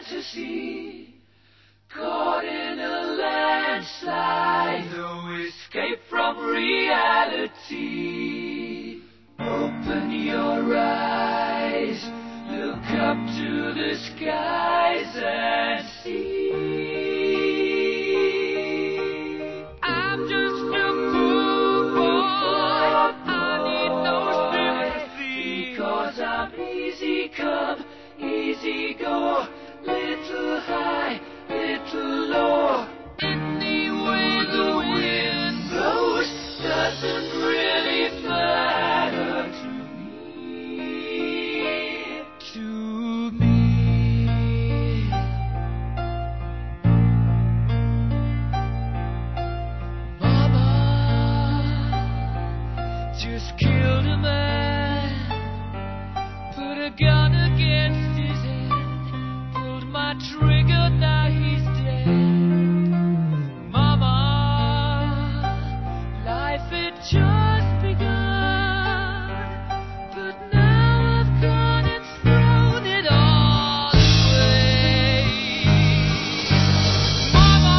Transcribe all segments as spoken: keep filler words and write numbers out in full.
fantasy, caught in a landslide, no escape from reality. Open your eyes, look up to the skies and see. I'm just a poor boy, I need no sympathy, because I'm easy come, easy go, little high, little low. Any way the wind blows doesn't really matter to me, to me. Mama just killed a man, put a gun against his head, pulled my trigger, now he's dead. Mama, life had just begun, but now I've gone and thrown it all away. Mama,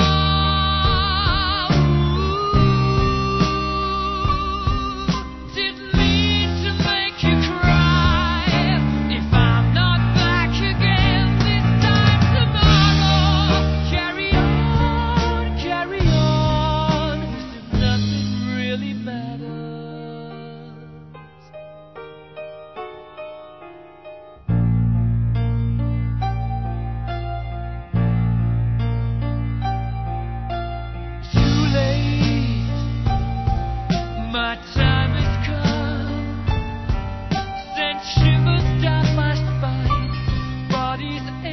ooh, didn't mean to make you cry. If I'm not back again this time tomorrow, carry on, carry on, as if nothing really matters. Too late, my time has come, sent shivers down my spine, body's